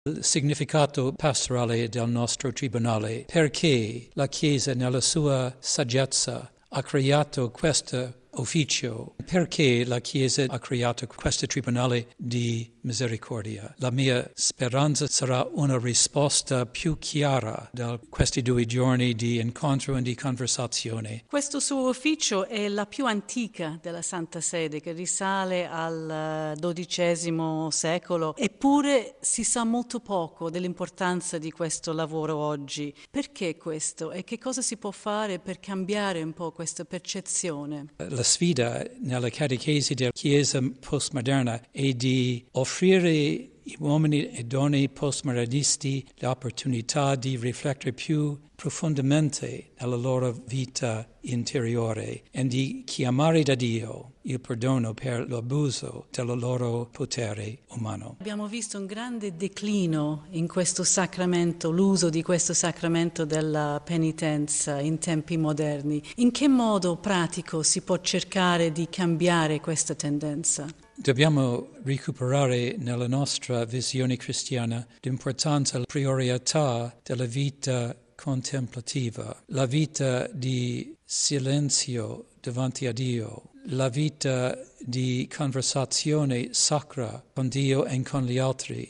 Il significato pastorale del nostro tribunale, perché la Chiesa nella sua saggezza ha creato questo ufficio, perché la Chiesa ha creato questo tribunale di misericordia. La mia speranza sarà una risposta più chiara da questi 2 giorni di incontro e di conversazione. Questo suo ufficio è la più antica della Santa Sede, che risale al XII secolo, eppure si sa molto poco dell'importanza di questo lavoro oggi. Perché questo? E che cosa si può fare per cambiare un po' questa percezione? La sfida nella catechesi della Chiesa postmoderna è di offrire ai uomini e donne postmodernisti l'opportunità di riflettere più profondamente nella loro vita interiore e di chiamare da Dio il perdono per l'abuso del loro potere umano. Abbiamo visto un grande declino in questo sacramento, l'uso di questo sacramento della penitenza in tempi moderni. In che modo pratico si può cercare di cambiare questa tendenza? Dobbiamo recuperare nella nostra visione cristiana l'importanza e la priorità della vita contemplativa, la vita di silenzio davanti a Dio, la vita di conversazione sacra con Dio e con gli altri,